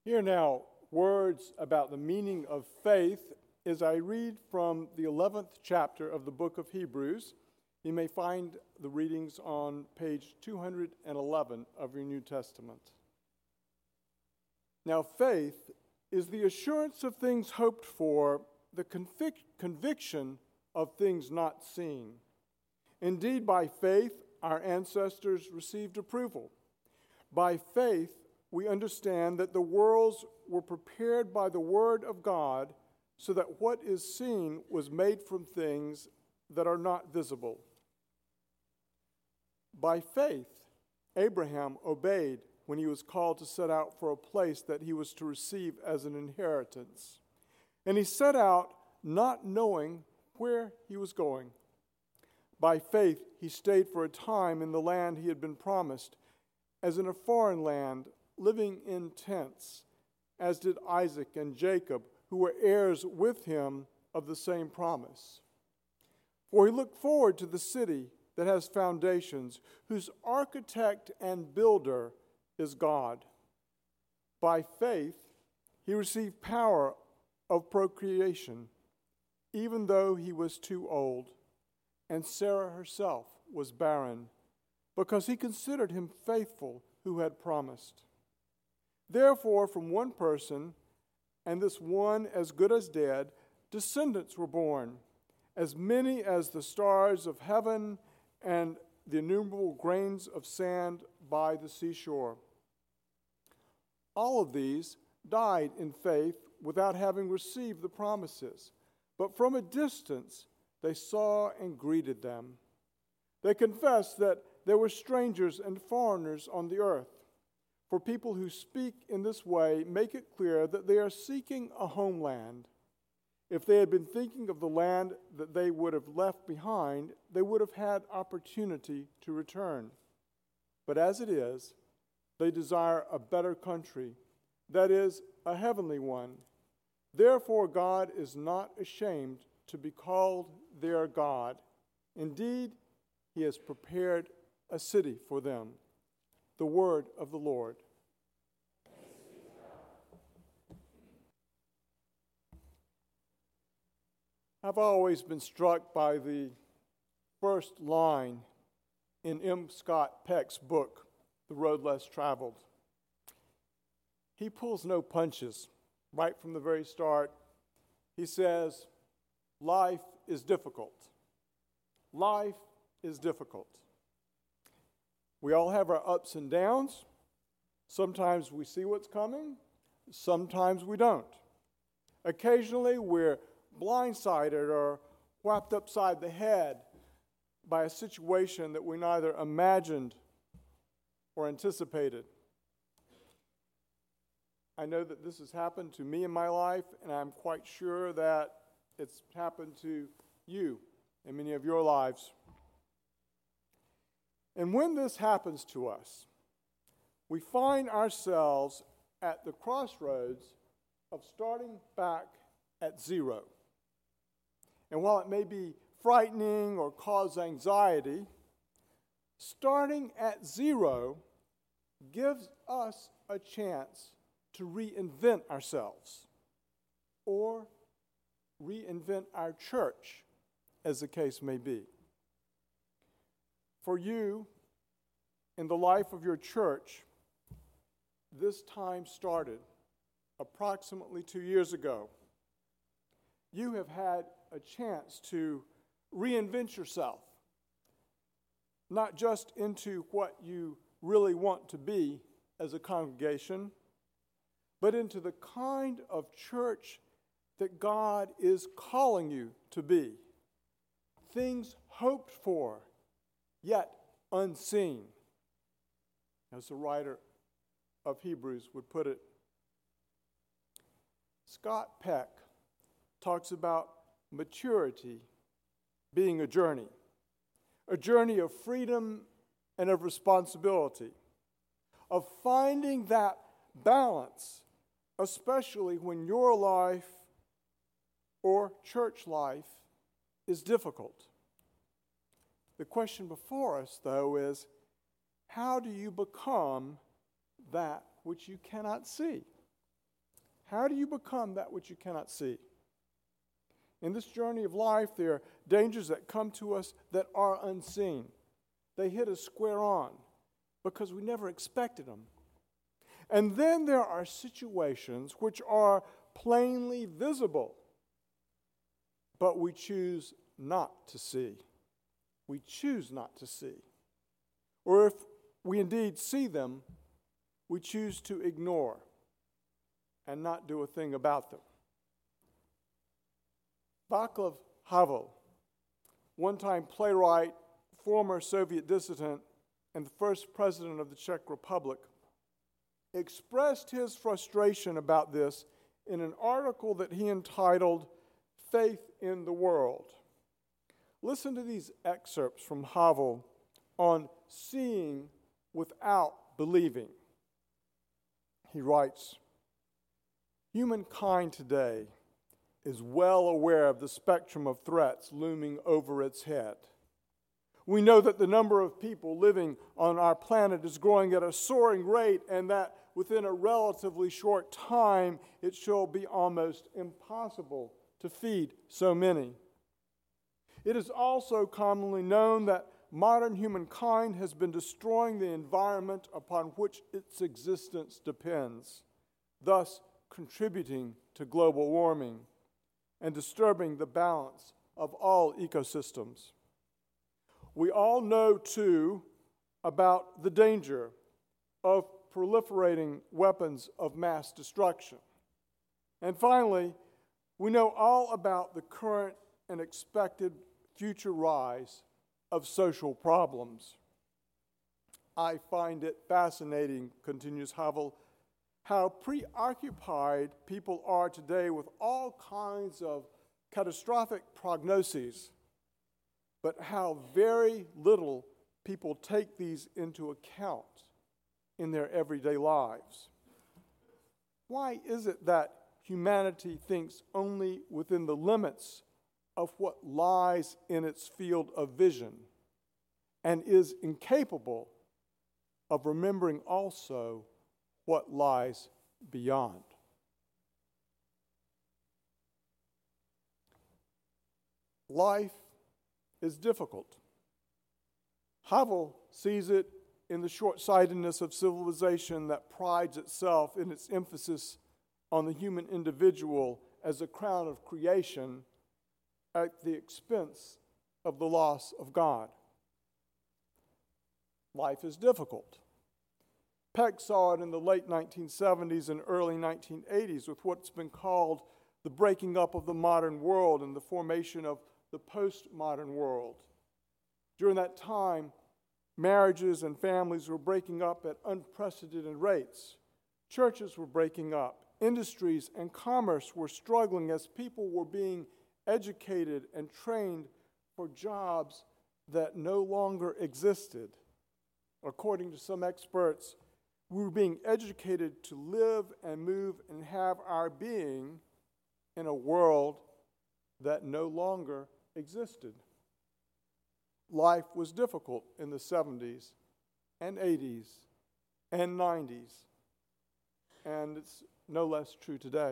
Here now, words about the meaning of faith as I read from the 11th chapter of the book of Hebrews. You may find the readings on page 211 of your New Testament. Now, faith is the assurance of things hoped for, the conviction of things not seen. Indeed, by faith, our ancestors received approval. By faith, we understand that the worlds were prepared by the word of God, so that what is seen was made from things that are not visible. By faith, Abraham obeyed when he was called to set out for a place that he was to receive as an inheritance. And he set out not knowing where he was going. By faith, he stayed for a time in the land he had been promised, as in a foreign land, living in tents, as did Isaac and Jacob, who were heirs with him of the same promise. For he looked forward to the city that has foundations, whose architect and builder is God. By faith, he received power of procreation, even though he was too old, and Sarah herself was barren, because he considered him faithful who had promised. Therefore, from one person, and this one as good as dead, descendants were born, as many as the stars of heaven and the innumerable grains of sand by the seashore. All of these died in faith without having received the promises, but from a distance they saw and greeted them. They confessed that they were strangers and foreigners on the earth. For people who speak in this way make it clear that they are seeking a homeland. If they had been thinking of the land that they would have left behind, they would have had opportunity to return. But as it is, they desire a better country, that is, a heavenly one. Therefore, God is not ashamed to be called their God. Indeed, He has prepared a city for them. The word of the Lord. I've always been struck by the first line in M. Scott Peck's book, The Road Less Traveled. He pulls no punches. Right from the very start, he says, life is difficult. Life is difficult. We all have our ups and downs. Sometimes we see what's coming. Sometimes we don't. Occasionally we're blindsided or whapped upside the head by a situation that we neither imagined or anticipated. I know that this has happened to me in my life, and I'm quite sure that it's happened to you in many of your lives. And when this happens to us, we find ourselves at the crossroads of starting back at zero. And while it may be frightening or cause anxiety, starting at zero gives us a chance to reinvent ourselves or reinvent our church, as the case may be. For you, in the life of your church, this time started approximately 2 years ago. You have had a chance to reinvent yourself, not just into what you really want to be as a congregation, but into the kind of church that God is calling you to be. Things hoped for, yet unseen, as the writer of Hebrews would put it. Scott Peck talks about maturity being a journey of freedom and of responsibility, of finding that balance, especially when your life or church life is difficult. The question before us, though, is how do you become that which you cannot see? How do you become that which you cannot see? In this journey of life, there are dangers that come to us that are unseen. They hit us square on because we never expected them. And then there are situations which are plainly visible, but we choose not to see. We choose not to see. Or if we indeed see them, we choose to ignore and not do a thing about them. Václav Havel, one-time playwright, former Soviet dissident, and the first president of the Czech Republic, expressed his frustration about this in an article that he entitled Faith in the World. Listen to these excerpts from Havel on seeing without believing. He writes, "Humankind today is well aware of the spectrum of threats looming over its head. We know that the number of people living on our planet is growing at a soaring rate, and that within a relatively short time it shall be almost impossible to feed so many. It is also commonly known that modern humankind has been destroying the environment upon which its existence depends, thus contributing to global warming and disturbing the balance of all ecosystems. We all know, too, about the danger of proliferating weapons of mass destruction. And finally, we know all about the current and expected future rise of social problems. I find it fascinating," continues Havel, "how preoccupied people are today with all kinds of catastrophic prognoses, but how very little people take these into account in their everyday lives. Why is it that humanity thinks only within the limits of what lies in its field of vision and is incapable of remembering also what lies beyond?" Life is difficult. Havel sees it in the short-sightedness of civilization that prides itself in its emphasis on the human individual as a crown of creation at the expense of the loss of God. Life is difficult. Peck saw it in the late 1970s and early 1980s with what's been called the breaking up of the modern world and the formation of the postmodern world. During that time, marriages and families were breaking up at unprecedented rates. Churches were breaking up. Industries and commerce were struggling as people were being educated and trained for jobs that no longer existed. According to some experts, we were being educated to live and move and have our being in a world that no longer existed. Life was difficult in the 70s and 80s and 90s, and it's no less true today.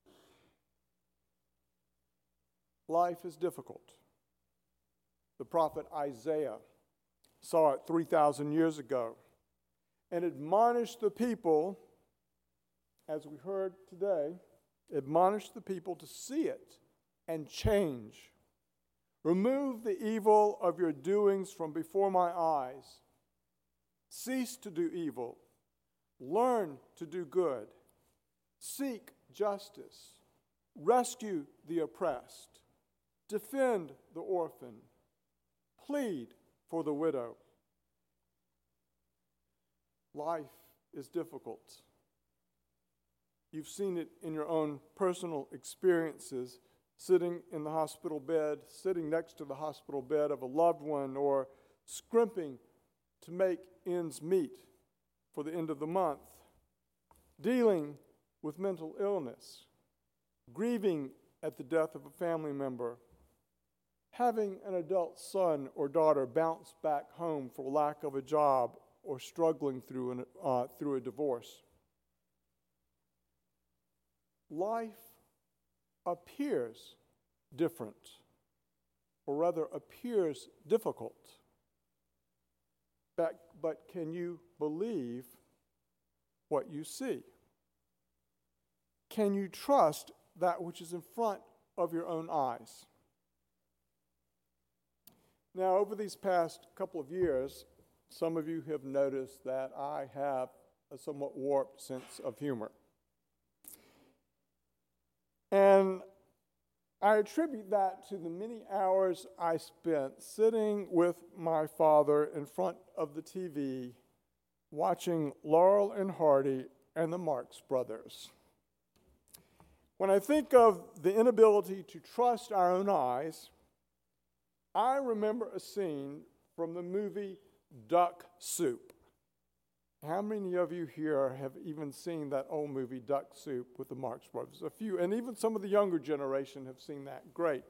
Life is difficult. The prophet Isaiah saw it 3,000 years ago and admonished the people, as we heard today, admonished the people to see it and change. "Remove the evil of your doings from before my eyes. Cease to do evil. Learn to do good. Seek justice. Rescue the oppressed. Defend the orphan. Plead for the widow." Life is difficult. You've seen it in your own personal experiences, sitting in the hospital bed, sitting next to the hospital bed of a loved one, or scrimping to make ends meet for the end of the month, dealing with mental illness, grieving at the death of a family member, having an adult son or daughter bounce back home for lack of a job, or struggling through a divorce. life appears different, or rather appears difficult. But can you believe what you see? Can you trust that which is in front of your own eyes? Now, over these past couple of years, some of you have noticed that I have a somewhat warped sense of humor. And I attribute that to the many hours I spent sitting with my father in front of the TV, watching Laurel and Hardy and the Marx Brothers. When I think of the inability to trust our own eyes, I remember a scene from the movie Duck Soup. How many of you here have even seen that old movie, Duck Soup, with the Marx Brothers? A few, and even some of the younger generation have seen that. Great.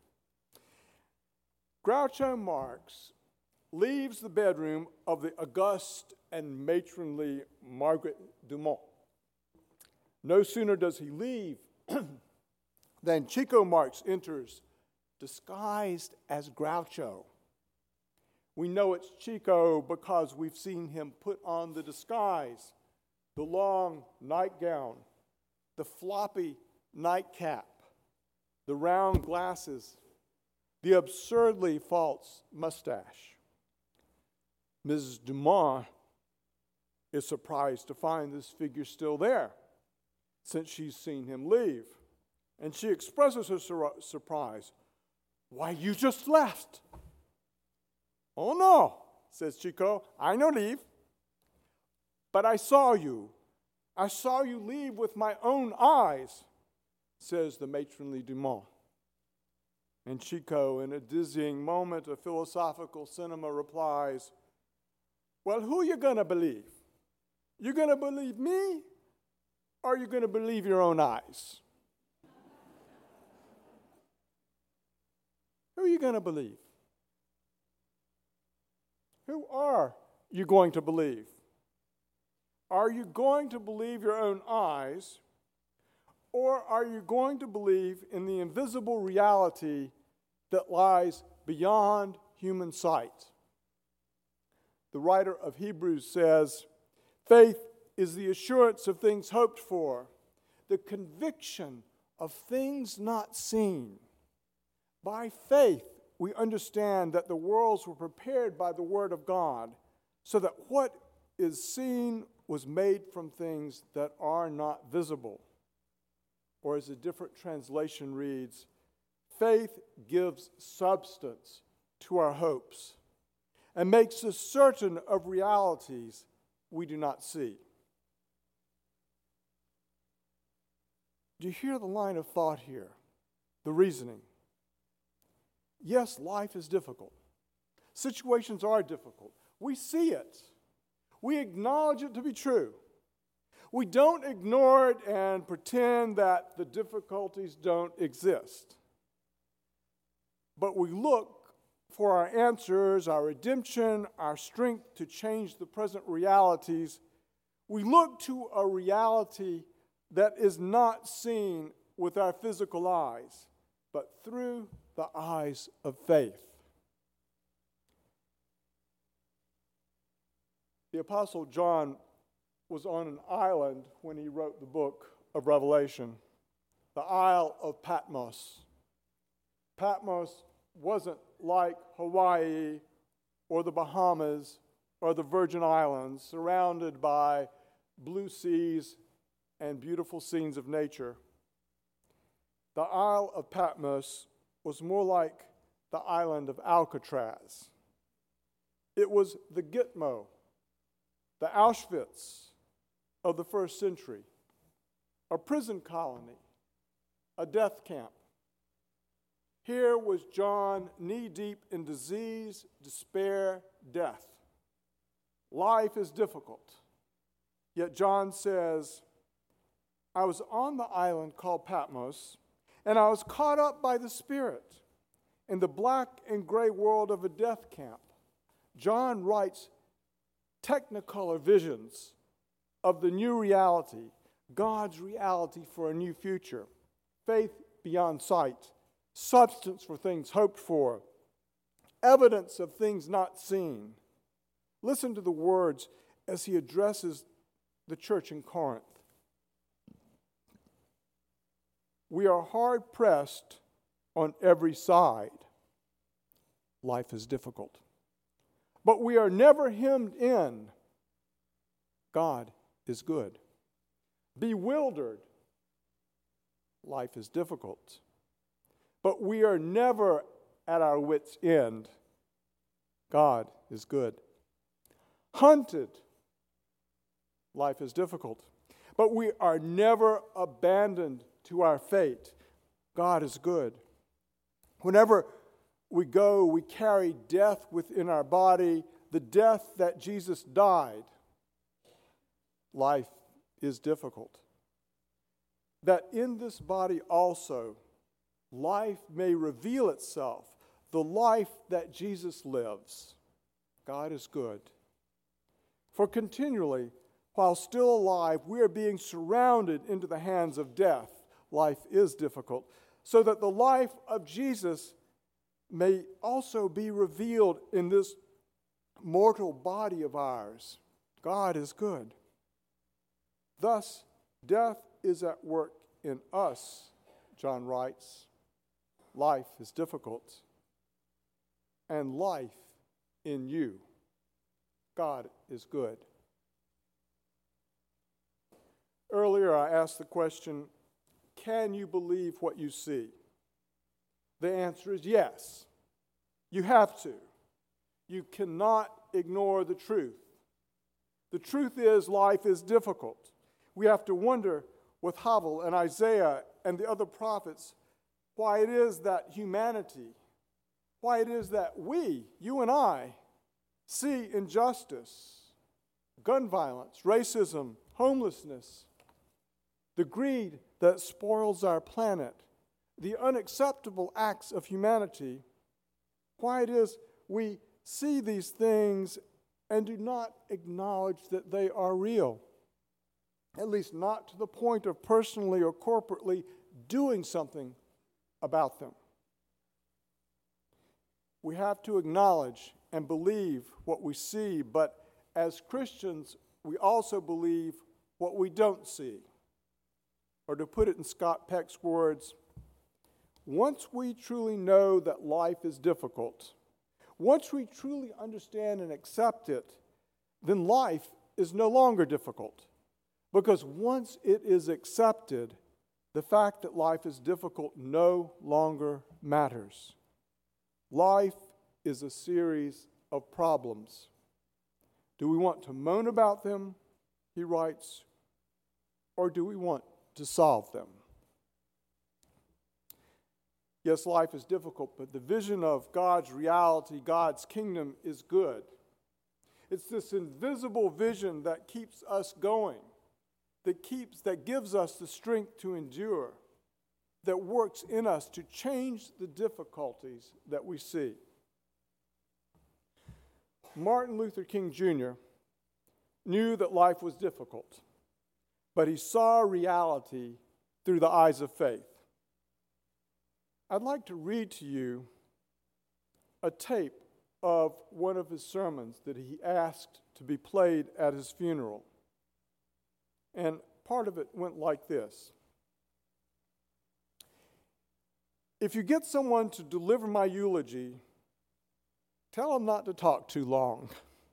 Groucho Marx leaves the bedroom of the august and matronly Margaret Dumont. No sooner does he leave than Chico Marx enters, disguised as Groucho. We know it's Chico because we've seen him put on the disguise, the long nightgown, the floppy nightcap, the round glasses, the absurdly false mustache. Mrs. Dumont is surprised to find this figure still there, since she's seen him leave. And she expresses her surprise. "Why, you just left." "Oh, no," says Chico, "I no leave. But I saw you. I saw you leave with my own eyes," says the matronly Dumont. And Chico, in a dizzying moment of philosophical cinema, replies, "Well, who you going to believe? You going to believe me, or are you going to believe your own eyes?" Who are you going to believe? Who are you going to believe? Are you going to believe your own eyes, or are you going to believe in the invisible reality that lies beyond human sight? The writer of Hebrews says, "Faith is the assurance of things hoped for, the conviction of things not seen." By faith, we understand that the worlds were prepared by the Word of God, so that what is seen was made from things that are not visible. Or as a different translation reads, faith gives substance to our hopes and makes us certain of realities we do not see. Do you hear the line of thought here? The reasoning. Yes, life is difficult. Situations are difficult. We see it. We acknowledge it to be true. We don't ignore it and pretend that the difficulties don't exist. But we look for our answers, our redemption, our strength to change the present realities. We look to a reality that is not seen with our physical eyes, but through the eyes of faith. The Apostle John was on an island when he wrote the book of Revelation, the Isle of Patmos. Patmos wasn't like Hawaii or the Bahamas or the Virgin Islands, surrounded by blue seas and beautiful scenes of nature. The Isle of Patmos was more like the island of Alcatraz. It was the Gitmo, the Auschwitz of the first century, a prison colony, a death camp. Here was John knee-deep in disease, despair, death. Life is difficult. Yet John says, I was on the island called Patmos, and I was caught up by the Spirit in the black and gray world of a death camp. John writes technicolor visions of the new reality, God's reality for a new future, faith beyond sight, substance for things hoped for, evidence of things not seen. Listen to the words as he addresses the church in Corinth. We are hard pressed on every side. Life is difficult. But we are never hemmed in. God is good. Bewildered. Life is difficult. But we are never at our wits' end. God is good. Hunted. Life is difficult. But we are never abandoned to our fate. God is good. Whenever we go, we carry death within our body, the death that Jesus died. Life is difficult. That in this body also, life may reveal itself, the life that Jesus lives. God is good. For continually, while still alive, we are being surrounded into the hands of death. Life is difficult. So that the life of Jesus may also be revealed in this mortal body of ours. God is good. Thus, death is at work in us, John writes. Life is difficult. And life in you. God is good. Earlier, I asked the question, can you believe what you see? The answer is yes. You have to. You cannot ignore the truth. The truth is life is difficult. We have to wonder with Havel and Isaiah and the other prophets why it is that humanity, why it is that we, you and I, see injustice, gun violence, racism, homelessness, the greed that spoils our planet, the unacceptable acts of humanity, why it is we see these things and do not acknowledge that they are real, at least not to the point of personally or corporately doing something about them. We have to acknowledge and believe what we see, but as Christians, we also believe what we don't see. Or to put it in Scott Peck's words, once we truly know that life is difficult, once we truly understand and accept it, then life is no longer difficult. Because once it is accepted, the fact that life is difficult no longer matters. Life is a series of problems. Do we want to moan about them, he writes, or do we want to solve them? Yes, life is difficult, but the vision of God's reality, God's kingdom, is good. It's this invisible vision that keeps us going, that gives us the strength to endure, that works in us to change the difficulties that we see. Martin Luther King Jr. knew that life was difficult, but he saw reality through the eyes of faith. I'd like to read to you a tape of one of his sermons that he asked to be played at his funeral. And part of it went like this. If you get someone to deliver my eulogy, tell them not to talk too long.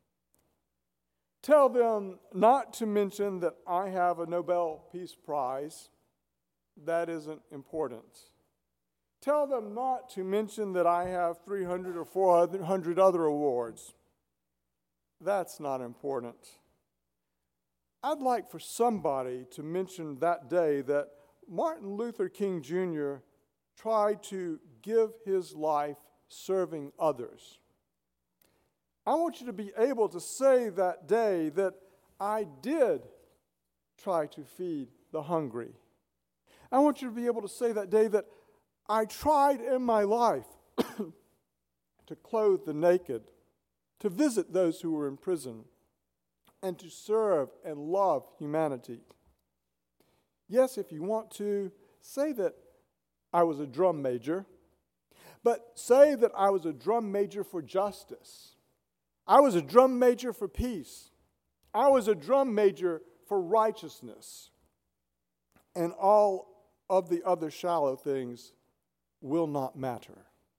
Tell them not to mention that I have a Nobel Peace Prize. That isn't important. Tell them not to mention that I have 300 or 400 other awards. That's not important. I'd like for somebody to mention that day that Martin Luther King Jr. tried to give his life serving others. I want you to be able to say that day that I did try to feed the hungry. I want you to be able to say that day that I tried in my life to clothe the naked, to visit those who were in prison, and to serve and love humanity. Yes, if you want to, say that I was a drum major, but say that I was a drum major for justice. I was a drum major for peace. I was a drum major for righteousness. And all of the other shallow things will not matter.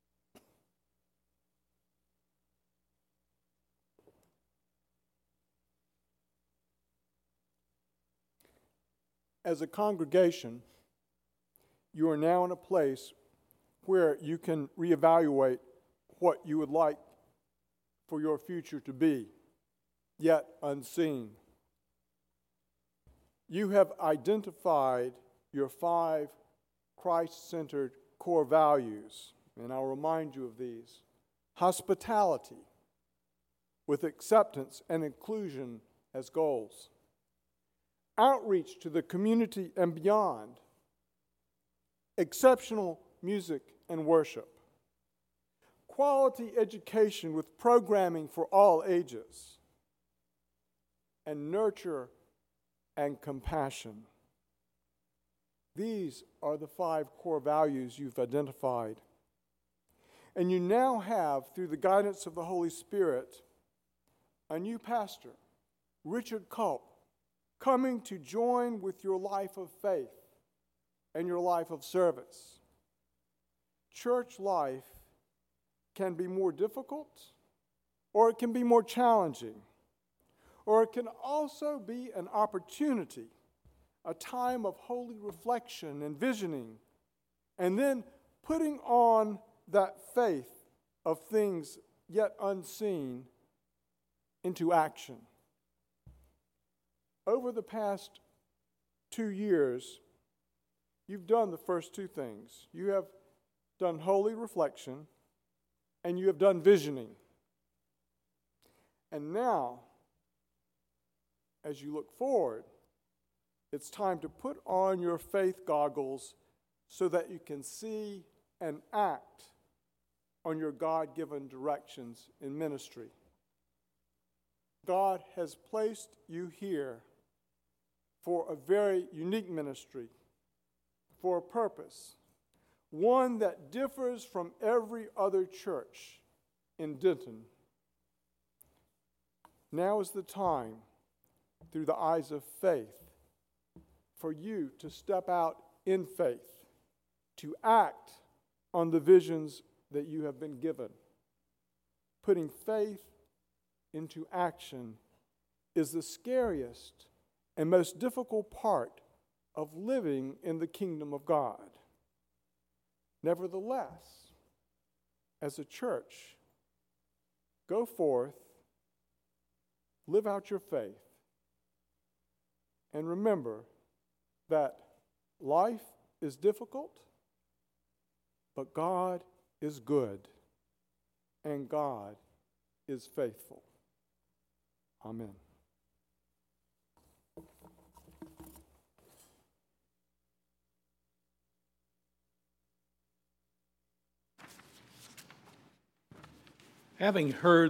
As a congregation, you are now in a place where you can reevaluate what you would like for your future to be, yet unseen. You have identified your 5 Christ-centered core values, and I'll remind you of these. Hospitality, with acceptance and inclusion as goals. Outreach to the community and beyond. Exceptional music and worship. Quality education with programming for all ages. And nurture and compassion. These are the 5 core values you've identified. And you now have, through the guidance of the Holy Spirit, a new pastor, Richard Culp, coming to join with your life of faith and your life of service. Church life can be more difficult, or it can be more challenging, or it can also be an opportunity, a time of holy reflection and visioning, and then putting on that faith of things yet unseen into action. Over the past 2 years, you've done the first 2 things. You have done holy reflection, and you have done visioning. And now, as you look forward, it's time to put on your faith goggles so that you can see and act on your God-given directions in ministry. God has placed you here for a very unique ministry, for a purpose, one that differs from every other church in Denton. Now is the time, through the eyes of faith, for you to step out in faith, to act on the visions that you have been given. Putting faith into action is the scariest and most difficult part of living in the kingdom of God. Nevertheless, as a church, go forth, live out your faith, and remember that life is difficult, but God is good, and God is faithful. Amen. Having heard